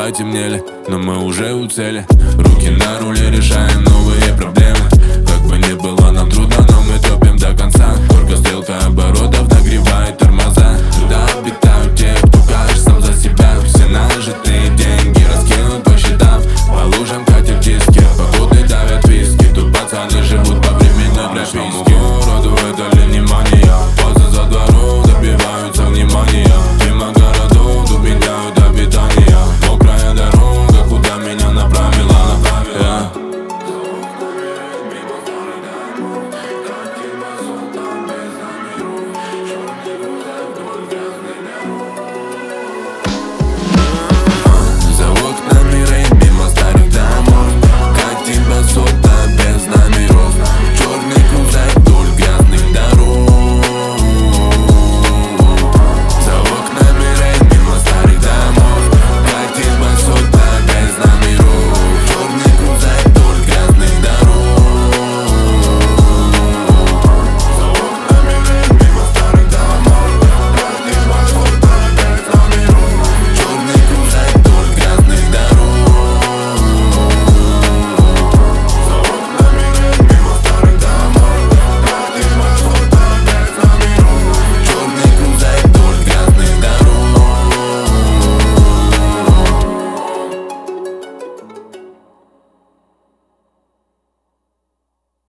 потемнели, но мы уже у цели. Руки на руле, решаем новые проблемы. Как бы ни было нам трудно, но мы топим до конца. Только стрелка